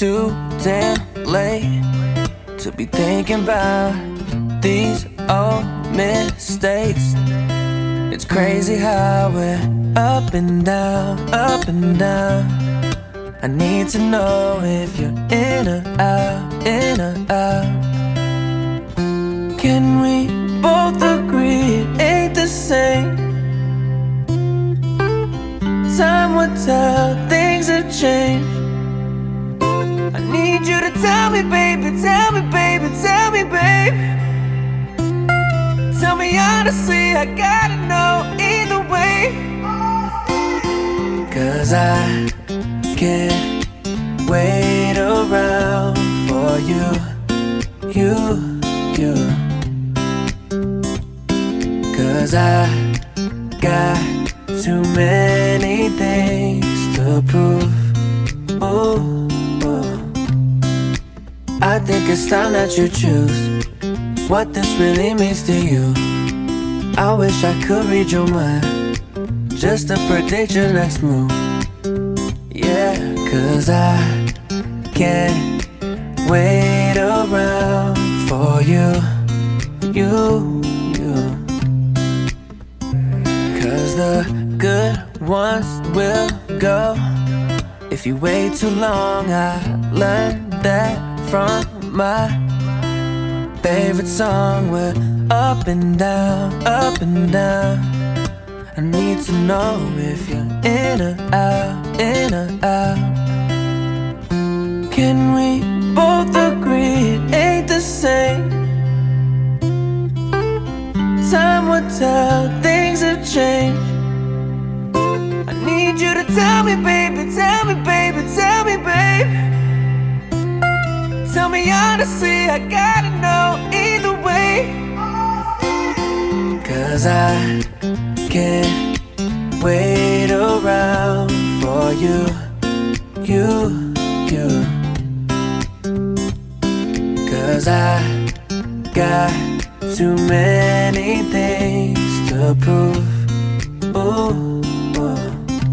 too damn late to be thinking about these old mistakes. It's crazy how we're up and down, up and down. I need to know if you're in or out, in or out. Can we both agree it ain't the same? Time will tell, things have changed. I need you to tell me, baby, tell me, baby, tell me, babe. Tell me honestly, I gotta know either way. 'Cause I can't wait around for you. You 'Cause I got too many things to prove. Ooh, ooh. I think it's time that you choose what this really means to you. I wish I could read your mind, just to predict your next move. Yeah, 'cause I can't wait around for you. Cause the good ones will go if you wait too long. I learned that from my favorite song. We're up and down, up and down. I need to know if you're in or out, in or out. Can we both agree it ain't the same? Time will tell, things have changed. I need you to tell me, baby, tell me, baby, tell me, babe. Tell me honestly, I gotta know either way. 'Cause I can't wait around for you. You 'Cause I got too many things to prove. Ooh, ooh.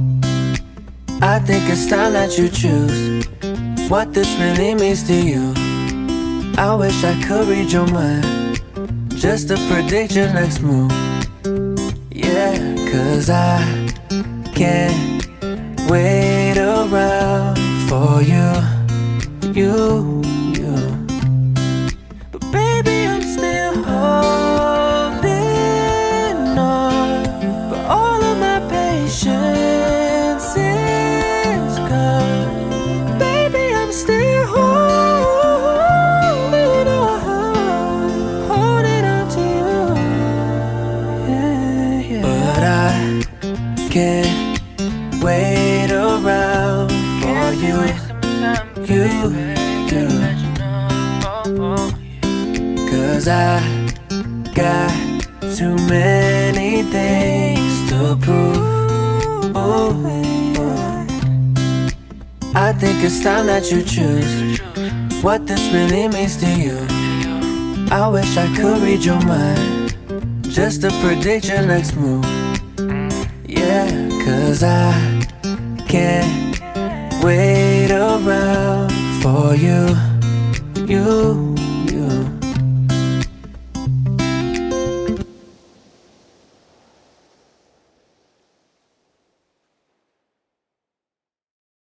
I think it's time that you choose what this really means to you. I wish I could read your mind, just to predict your next move. Yeah, 'cause I can't wait around for you. But baby, I'm still holding on, but all of my patience is gone. Baby, I'm still holding on to you. Yeah, yeah. But I can't wait around for you. You 'Cause I got too many things to prove. Ooh, ooh. I think it's time that you choose what this really means to you. I wish I could read your mind, just to predict your next move. Yeah, 'cause I can't wait around for you.